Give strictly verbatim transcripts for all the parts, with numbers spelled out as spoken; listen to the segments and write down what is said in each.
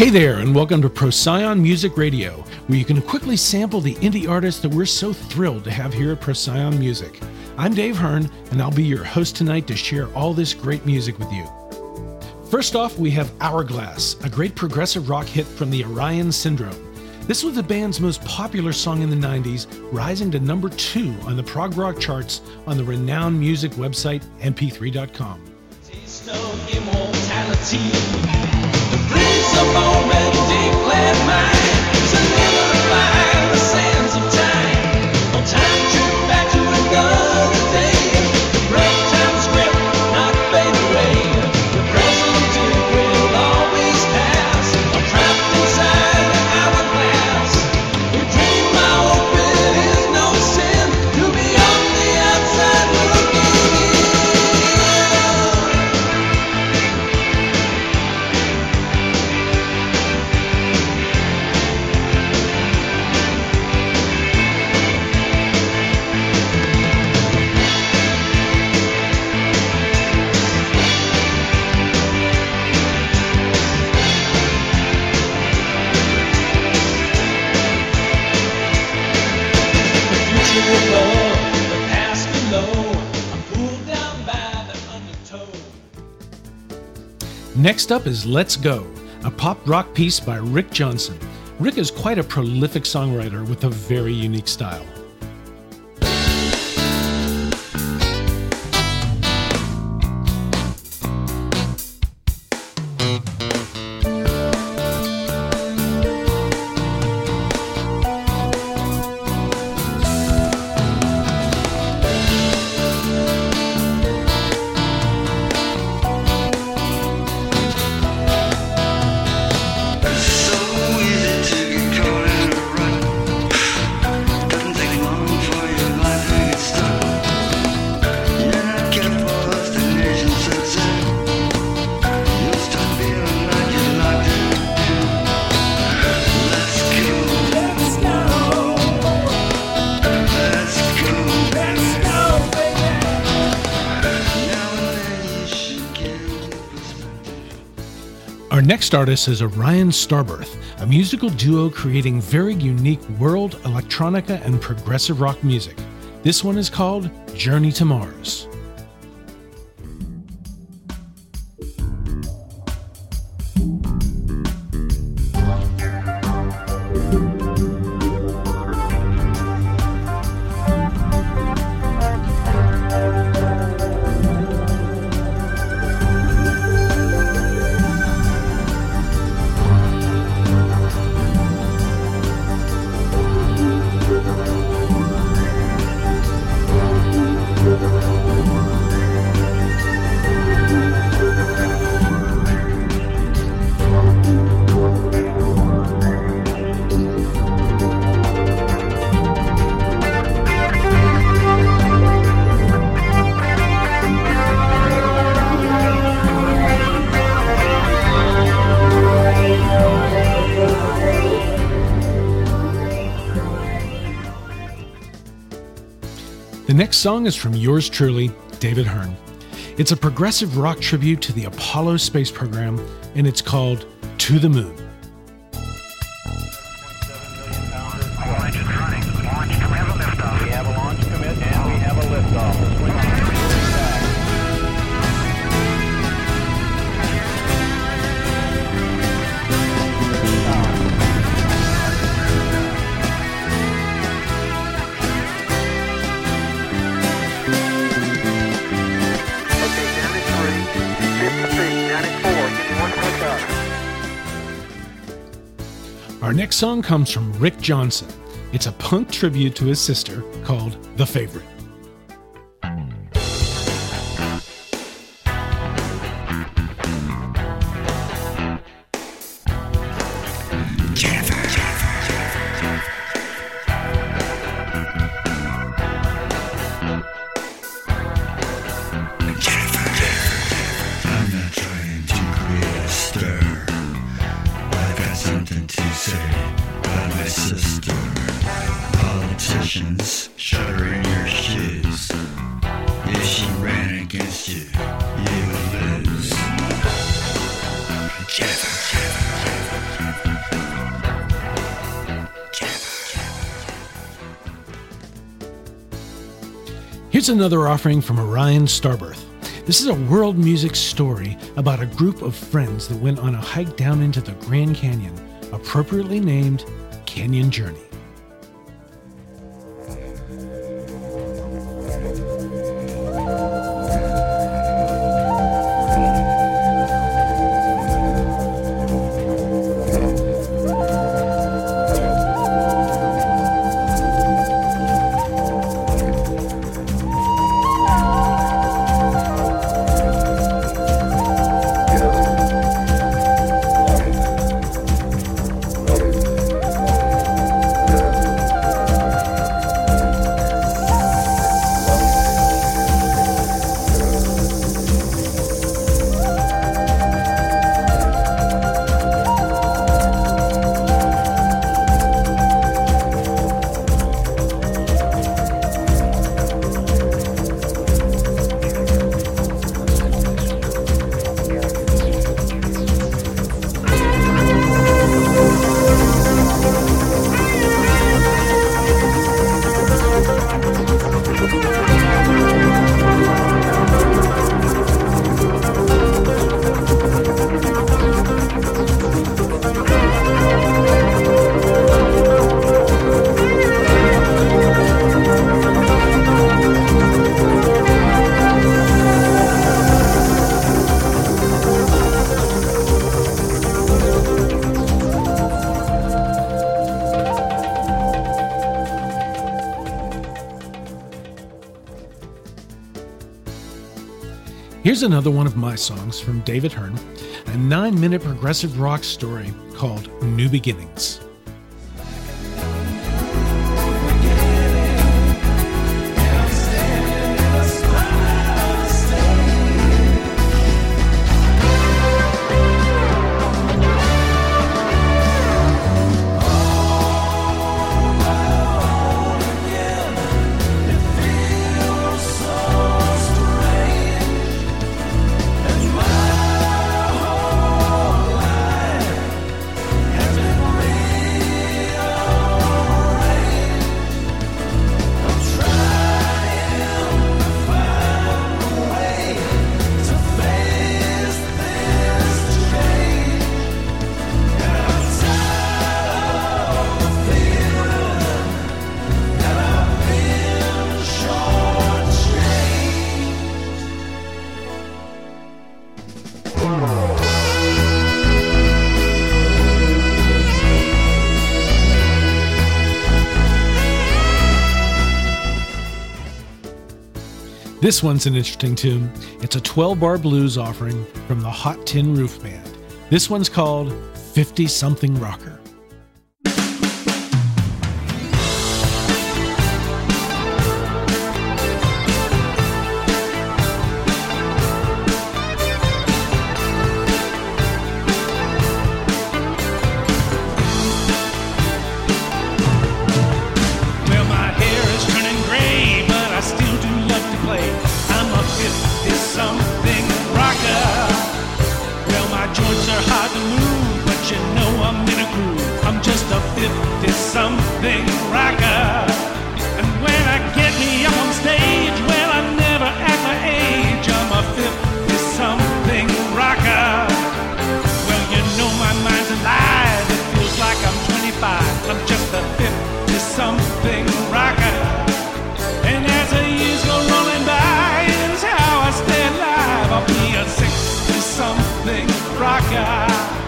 Hey there, and welcome to Procyon Music Radio, where you can quickly sample the indie artists that we're so thrilled to have here at Procyon Music. I'm Dave Hearn, and I'll be your host tonight to share all this great music with you. First off, we have Hourglass, a great progressive rock hit from the Orion Syndrome. This was the band's most popular song in the nineties, rising to number two on the prog rock charts on the renowned music website M P three dot com. Taste of immortality, the prince of already declared mine, to never find the sands of time, no time to back to another day, the break time script not fade away, the present it will always pass, I'm trapped inside the hourglass, we dream my hope it is no sin, to be on the outside looking in. Next up is Let's Go, a pop rock piece by Rick Johnson. Rick is quite a prolific songwriter with a very unique style. Our next artist is Orion Starbirth, a musical duo creating very unique world, electronica, and progressive rock music. This one is called Journey to Mars. The next song is from yours truly, David Hearn. It's a progressive rock tribute to the Apollo space program, and it's called To the Moon. Our next song comes from Rick Johnson. It's a punk tribute to his sister called The Favorite. Shuddering your shoes. If she ran against you, you would lose. Jennifer, Jennifer, Jennifer. Here's another offering from Orion Starbirth. This is a world music story about a group of friends that went on a hike down into the Grand Canyon, appropriately named Canyon Journey. Here's another one of my songs from David Hearn, a nine-minute progressive rock story called New Beginnings. This one's an interesting tune. It's a twelve-bar blues offering from the Hot Tin Roof Band. This one's called fifty-something Rocker. Something rocker. And when I get me up on stage, well, I never act my age. I'm a fifty-something rocker. Well, you know my mind's alive. It feels like I'm twenty-five. I'm just a fifty-something rocker. And as the years go rolling by, it's how I stay alive. I'll be a sixty-something rocker.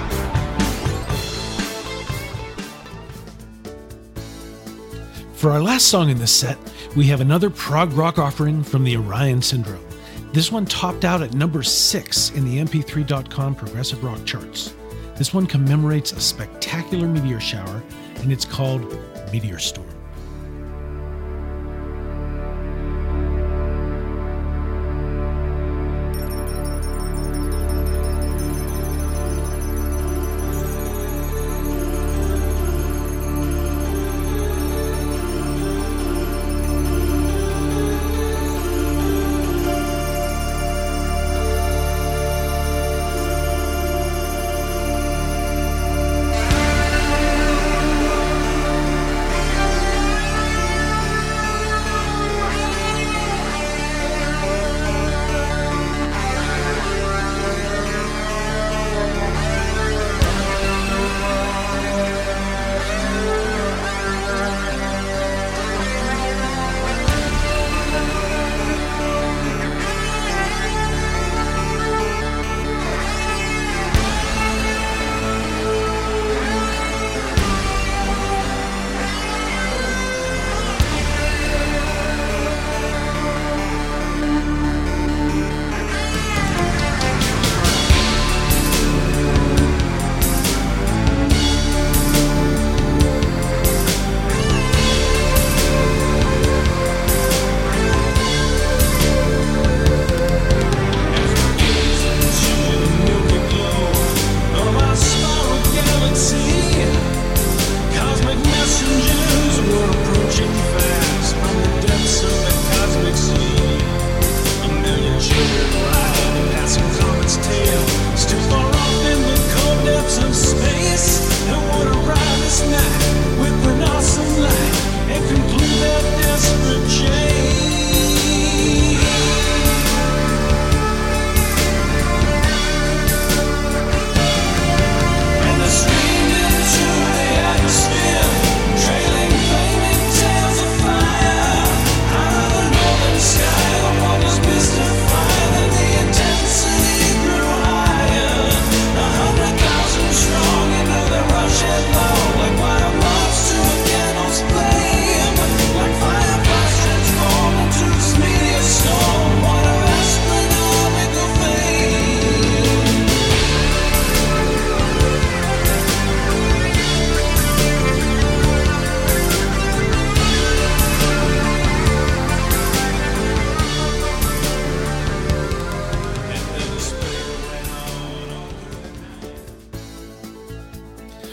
For our last song in this set, we have another prog rock offering from the Orion Syndrome. This one topped out at number six in the M P three dot com progressive rock charts. This one commemorates a spectacular meteor shower, and it's called Meteor Storm.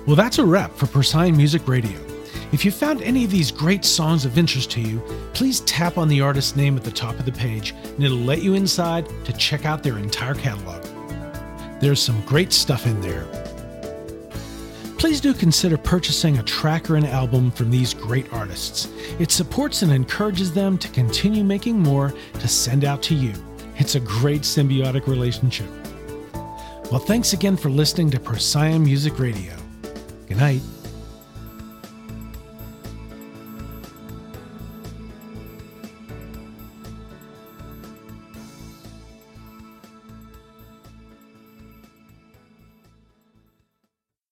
Well, that's a wrap for Procyon Music Radio. If you found any of these great songs of interest to you, please tap on the artist's name at the top of the page, and it'll let you inside to check out their entire catalog. There's some great stuff in there. Please do consider purchasing a track or an album from these great artists. It supports and encourages them to continue making more to send out to you. It's a great symbiotic relationship. Well, thanks again for listening to Procyon Music Radio. Good night.